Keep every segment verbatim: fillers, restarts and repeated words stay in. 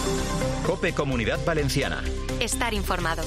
COPE Comunidad Valenciana. Estar informado.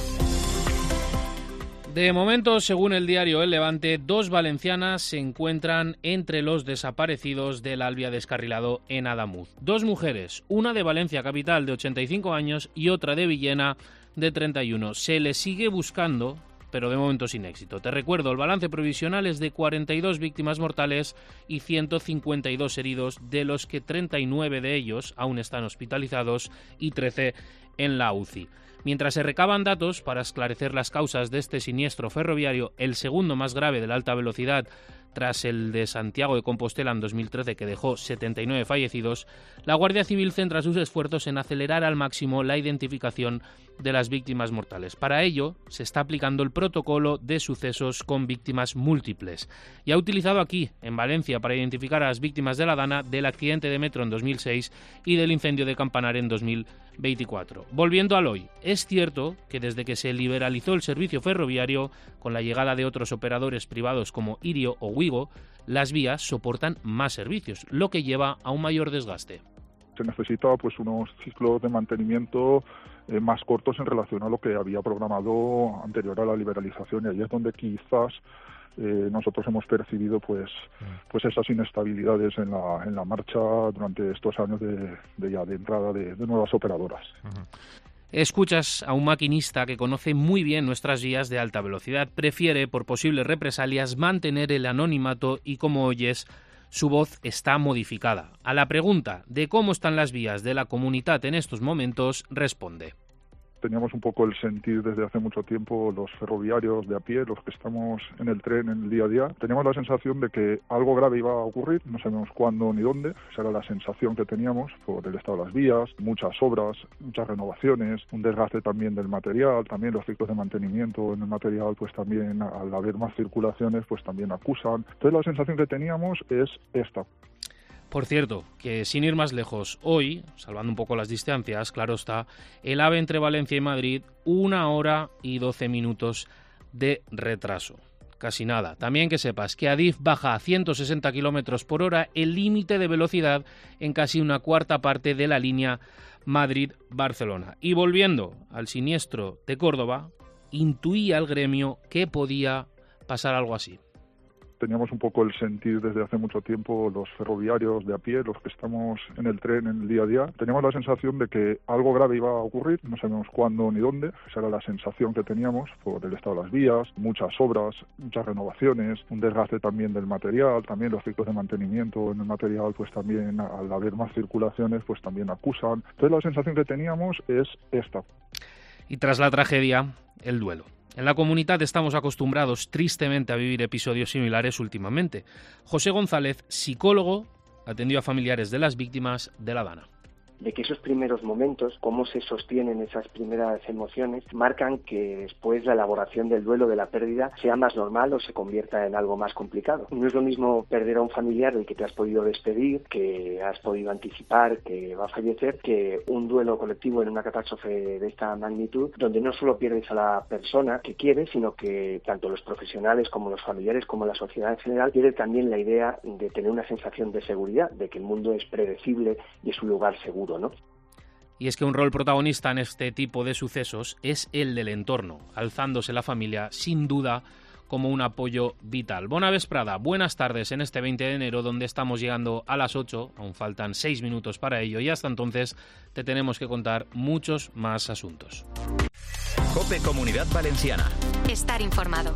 De momento, según el diario El Levante, dos valencianas se encuentran entre los desaparecidos del Albia descarrilado en Adamuz. Dos mujeres, una de Valencia capital de ochenta y cinco años y otra de Villena de treinta y uno. Se les sigue buscando, pero de momento sin éxito. Te recuerdo, el balance provisional es de cuarenta y dos víctimas mortales y ciento cincuenta y dos heridos, de los que treinta y nueve de ellos aún están hospitalizados y trece en la U C I. Mientras se recaban datos para esclarecer las causas de este siniestro ferroviario, el segundo más grave de la alta velocidad tras el de Santiago de Compostela en dos mil trece, que dejó setenta y nueve fallecidos, la Guardia Civil centra sus esfuerzos en acelerar al máximo la identificación de las víctimas mortales. Para ello, se está aplicando el protocolo de sucesos con víctimas múltiples y ha utilizado aquí, en Valencia, para identificar a las víctimas de la Dana, del accidente de metro en dos mil seis y del incendio de Campanar en dos mil veinticuatro. Volviendo al hoy, es cierto que desde que se liberalizó el servicio ferroviario, con la llegada de otros operadores privados como Irio o Wigo, las vías soportan más servicios, lo que lleva a un mayor desgaste. Se necesita pues unos ciclos de mantenimiento eh, más cortos en relación a lo que había programado anterior a la liberalización, y ahí es donde quizás eh, nosotros hemos percibido pues pues esas inestabilidades en la en la marcha durante estos años de, de ya de entrada de, de nuevas operadoras. Uh-huh. Escuchas a un maquinista que conoce muy bien nuestras vías de alta velocidad. Prefiere, por posibles represalias, mantener el anonimato y, como oyes, su voz está modificada. A la pregunta de cómo están las vías de la comunidad en estos momentos, responde: teníamos un poco el sentir desde hace mucho tiempo, los ferroviarios de a pie, los que estamos en el tren en el día a día, teníamos la sensación de que algo grave iba a ocurrir, no sabemos cuándo ni dónde. Esa era la sensación que teníamos por el estado de las vías, muchas obras, muchas renovaciones, un desgaste también del material, también los ciclos de mantenimiento en el material, pues también al haber más circulaciones, pues también acusan. Entonces la sensación que teníamos es esta. Por cierto, que sin ir más lejos, hoy, salvando un poco las distancias, claro está, el AVE entre Valencia y Madrid, una hora y doce minutos de retraso. Casi nada. También que sepas que Adif baja a ciento sesenta kilómetros por hora el límite de velocidad en casi una cuarta parte de la línea Madrid-Barcelona. Y volviendo al siniestro de Córdoba, intuía el gremio que podía pasar algo así. Teníamos un poco el sentir desde hace mucho tiempo, los ferroviarios de a pie, los que estamos en el tren en el día a día, teníamos la sensación de que algo grave iba a ocurrir, no sabemos cuándo ni dónde. Esa era la sensación que teníamos por el estado de las vías, muchas obras, muchas renovaciones, un desgaste también del material, también los ciclos de mantenimiento en el material, pues también al haber más circulaciones, pues también acusan. Entonces la sensación que teníamos es esta. Y tras la tragedia, el duelo. En la comunidad estamos acostumbrados tristemente a vivir episodios similares últimamente. José González, psicólogo, atendió a familiares de las víctimas de la Dana. De que esos primeros momentos, cómo se sostienen esas primeras emociones, marcan que después la elaboración del duelo de la pérdida sea más normal o se convierta en algo más complicado. No es lo mismo perder a un familiar del que te has podido despedir, que has podido anticipar que va a fallecer, que un duelo colectivo en una catástrofe de esta magnitud, donde no solo pierdes a la persona que quieres, sino que tanto los profesionales como los familiares, como la sociedad en general, pierde también la idea de tener una sensación de seguridad, de que el mundo es predecible y es un lugar seguro, ¿no? Y es que un rol protagonista en este tipo de sucesos es el del entorno, alzándose la familia sin duda como un apoyo vital. Bona vesprada, buenas tardes en este veinte de enero, donde estamos llegando a las ocho, aún faltan seis minutos para ello, y hasta entonces te tenemos que contar muchos más asuntos. COPE Comunidad Valenciana. Estar informado.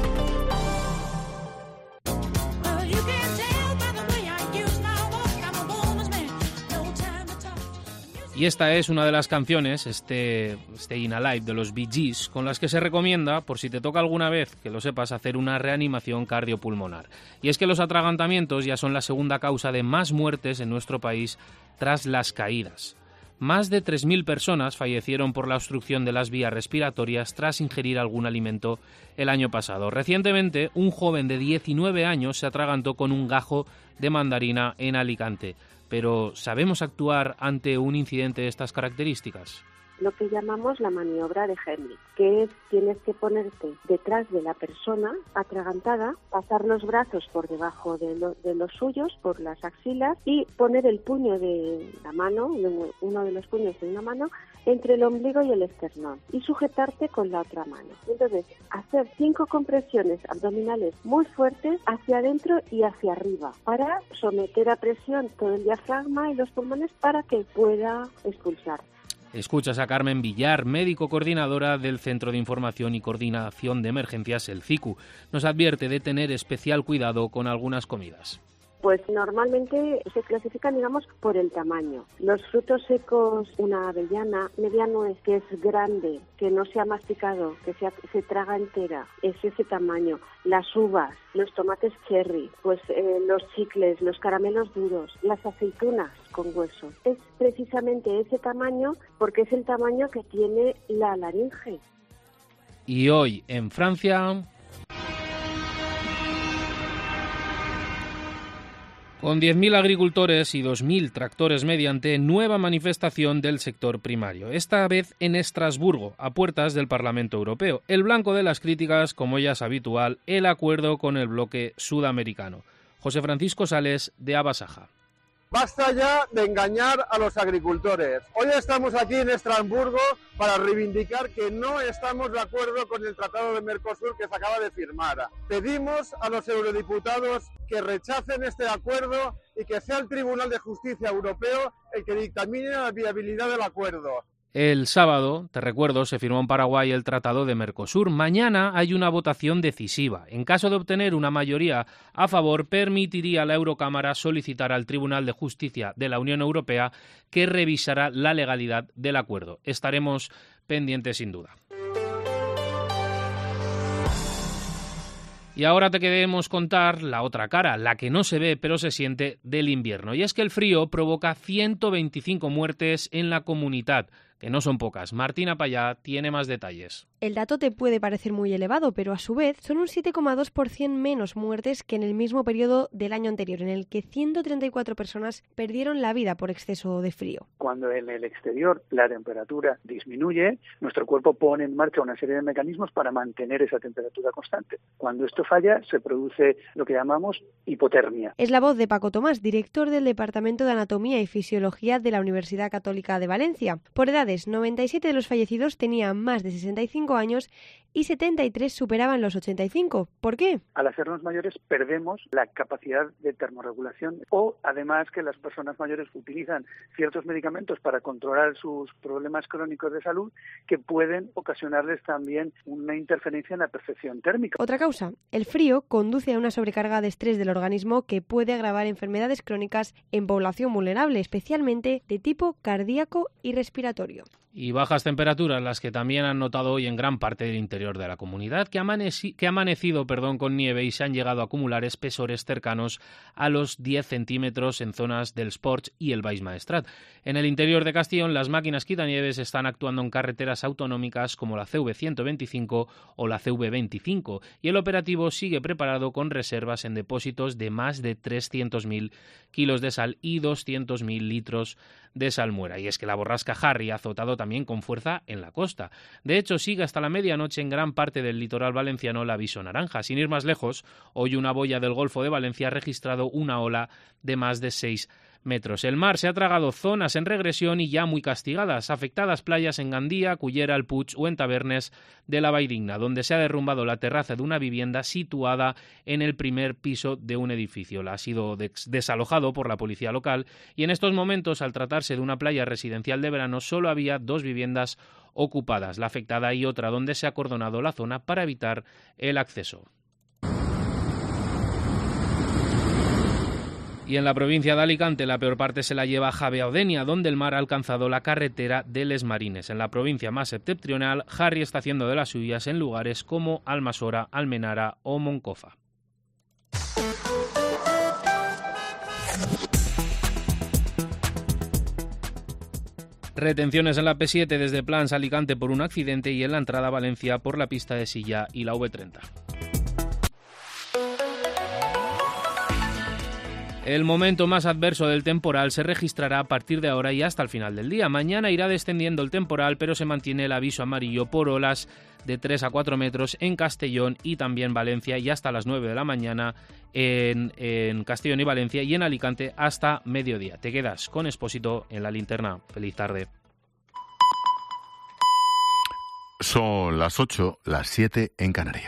Y esta es una de las canciones, este Staying Alive de los Bee Gees, con las que se recomienda, por si te toca alguna vez, que lo sepas, hacer una reanimación cardiopulmonar. Y es que los atragantamientos ya son la segunda causa de más muertes en nuestro país tras las caídas. Más de tres mil personas fallecieron por la obstrucción de las vías respiratorias tras ingerir algún alimento el año pasado. Recientemente, un joven de diecinueve años se atragantó con un gajo de mandarina en Alicante. Pero, ¿sabemos actuar ante un incidente de estas características? lo que llamamos la maniobra de Heimlich, que es tienes que ponerte detrás de la persona atragantada, pasar los brazos por debajo de, lo, de los suyos, por las axilas, y poner el puño de la mano, uno de los puños de una mano, entre el ombligo y el esternón, y sujetarte con la otra mano. Entonces, hacer cinco compresiones abdominales muy fuertes hacia adentro y hacia arriba, para someter a presión todo el diafragma y los pulmones para que pueda expulsar. Escuchas a Carmen Villar, médico coordinadora del Centro de Información y Coordinación de Emergencias, el C I C U. Nos advierte de tener especial cuidado con algunas comidas. Pues normalmente se clasifican, digamos, por el tamaño. Los frutos secos, una avellana, media nuez, que es grande, que no se ha masticado, que se, se traga entera, es ese tamaño. Las uvas, los tomates cherry, pues eh, los chicles, los caramelos duros, las aceitunas con hueso. Es precisamente ese tamaño porque es el tamaño que tiene la laringe. Y hoy en Francia, con diez mil agricultores y dos mil tractores mediante, nueva manifestación del sector primario, esta vez en Estrasburgo, a puertas del Parlamento Europeo. El blanco de las críticas, como ya es habitual, el acuerdo con el bloque sudamericano. José Francisco Sales, de Abasaja. Basta ya de engañar a los agricultores. Hoy estamos aquí en Estrasburgo para reivindicar que no estamos de acuerdo con el Tratado de Mercosur que se acaba de firmar. Pedimos a los eurodiputados que rechacen este acuerdo y que sea el Tribunal de Justicia Europeo el que dictamine la viabilidad del acuerdo. El sábado, te recuerdo, se firmó en Paraguay el Tratado de Mercosur. Mañana hay una votación decisiva. En caso de obtener una mayoría a favor, permitiría a la Eurocámara solicitar al Tribunal de Justicia de la Unión Europea que revisará la legalidad del acuerdo. Estaremos pendientes sin duda. Y ahora te queremos contar la otra cara, la que no se ve pero se siente, del invierno. Y es que el frío provoca ciento veinticinco muertes en la comunidad, que no son pocas. Martina Payá tiene más detalles. El dato te puede parecer muy elevado, pero a su vez son un siete coma dos por ciento menos muertes que en el mismo periodo del año anterior, en el que ciento treinta y cuatro personas perdieron la vida por exceso de frío. Cuando en el exterior la temperatura disminuye, nuestro cuerpo pone en marcha una serie de mecanismos para mantener esa temperatura constante. Cuando esto falla, se produce lo que llamamos hipotermia. Es la voz de Paco Tomás, director del Departamento de Anatomía y Fisiología de la Universidad Católica de Valencia. Por edades, noventa y siete de los fallecidos tenían más de sesenta y cinco años y setenta y tres superaban los ochenta y cinco. ¿Por qué? Al hacernos mayores perdemos la capacidad de termorregulación, o además que las personas mayores utilizan ciertos medicamentos para controlar sus problemas crónicos de salud que pueden ocasionarles también una interferencia en la percepción térmica. Otra causa, el frío conduce a una sobrecarga de estrés del organismo que puede agravar enfermedades crónicas en población vulnerable, especialmente de tipo cardíaco y respiratorio. Y bajas temperaturas, las que también han notado hoy en gran parte del interior de la comunidad, que ha amaneci- que ha amanecido perdón, con nieve y se han llegado a acumular espesores cercanos a los diez centímetros en zonas del Sports y el Baix Maestrat. En el interior de Castellón, las máquinas quitanieves están actuando en carreteras autonómicas como la C V ciento veinticinco o la C V veinticinco, y el operativo sigue preparado con reservas en depósitos de más de trescientos mil kilos de sal y doscientos mil litros de salmuera. Y es que la borrasca Harry ha azotado también con fuerza en la costa. De hecho, sigue hasta la medianoche en gran parte del litoral valenciano el aviso naranja. Sin ir más lejos, hoy una boya del Golfo de Valencia ha registrado una ola de más de seis metros. El mar se ha tragado zonas en regresión y ya muy castigadas, afectadas playas en Gandía, Cullera, El Puig o en Tabernes de la Valldigna, donde se ha derrumbado la terraza de una vivienda situada en el primer piso de un edificio. La ha sido des- desalojado por la policía local y en estos momentos, al tratarse de una playa residencial de verano, solo había dos viviendas ocupadas, la afectada y otra donde se ha acordonado la zona para evitar el acceso. Y en la provincia de Alicante la peor parte se la lleva Javea o Denia, donde el mar ha alcanzado la carretera de Les Marines. En la provincia más septentrional, Harry está haciendo de las suyas en lugares como Almasora, Almenara o Moncofa. Retenciones en la P siete desde Plans a Alicante por un accidente y en la entrada a Valencia por la pista de Silla y la V treinta. El momento más adverso del temporal se registrará a partir de ahora y hasta el final del día. Mañana irá descendiendo el temporal, pero se mantiene el aviso amarillo por olas de tres a cuatro metros en Castellón y también Valencia, y hasta las nueve de la mañana en, en Castellón y Valencia, y en Alicante hasta mediodía. Te quedas con Expósito en la linterna. Feliz tarde. Son las ocho, las siete en Canarias.